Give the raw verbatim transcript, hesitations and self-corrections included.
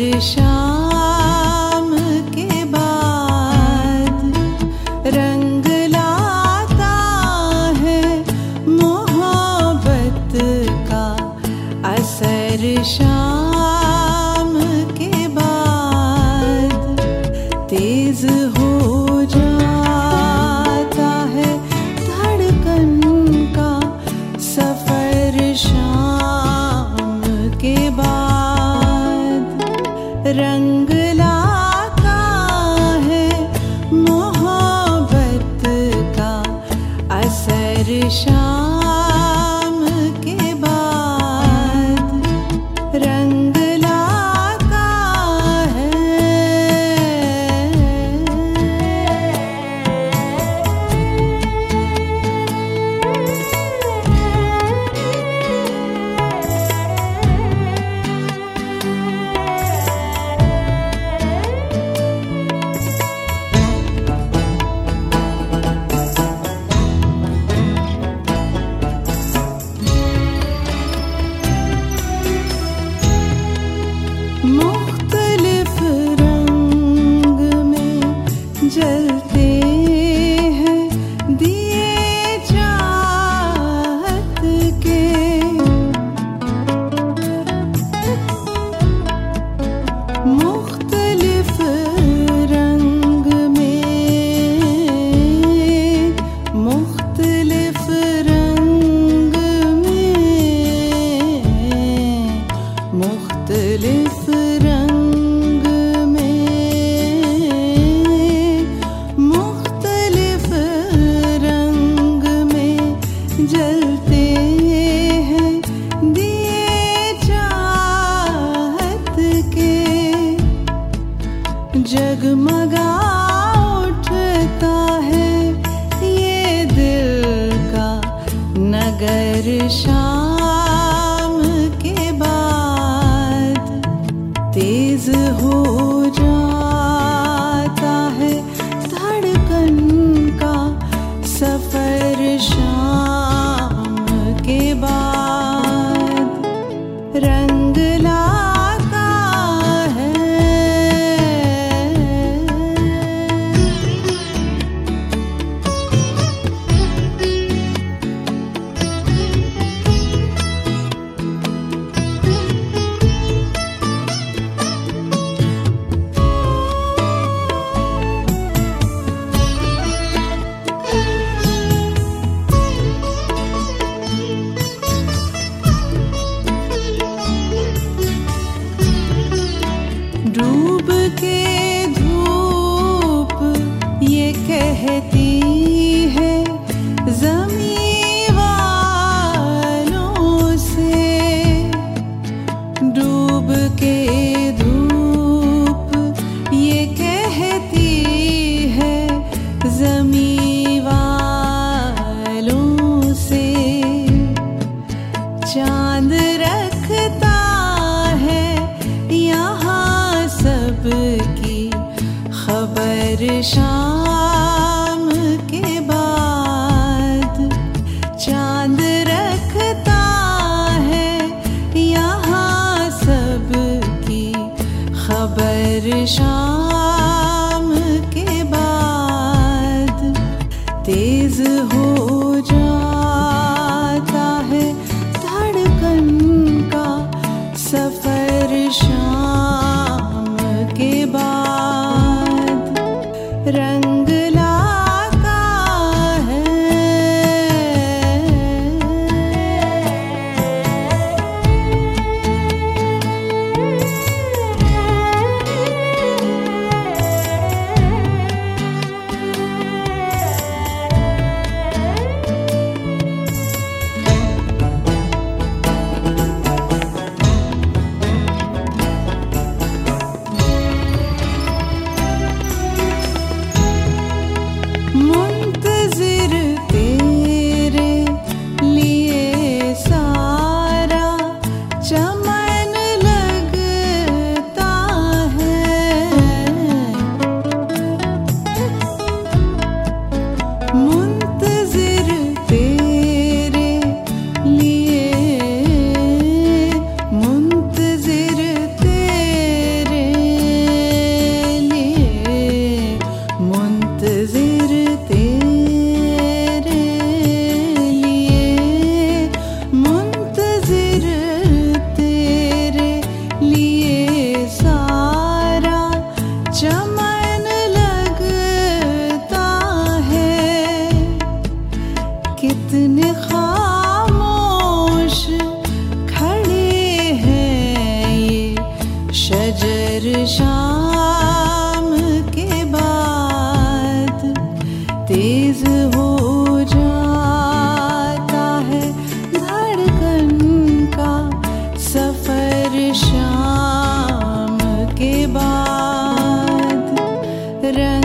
शाम के बाद रंग लाता है मोहब्बत का असर। शाम के बाद तेज हो जाता है धड़कन का सफर। शाम के बाद रंग लाता है मोहब्बत का असर। शाम के बाद रंग लाता है। मुख्तलिफ रंग में जलते हैं दिए चाहत के। मुख्तलिफ रंग में मुख्तलिफ रंग में मुख्तलिफ रंग में मुख्तलिफ रंग में जलते हैं दिए चाहत के। जगमगा उठता है ये दिल का नगर। शाम के बाद तेज हो जाता है धड़कन का सफर। शाम के बाद रंग लाता है। डूब के धूप ये कहती है ज़मीं वालों से। डूब के धूप ये कहती है ज़मीं वालों से। चांद रखता है यहाँ सबकी खबर। शाम के बाद चांद रखता है यहाँ सबकी खबर। शाम के बाद तेज हो जाता है धड़कन का सफर। शाम के बाद रंग लाता है। शाम के बाद तेज हो जाता है धड़कन का सफर शाम के बाद। रंग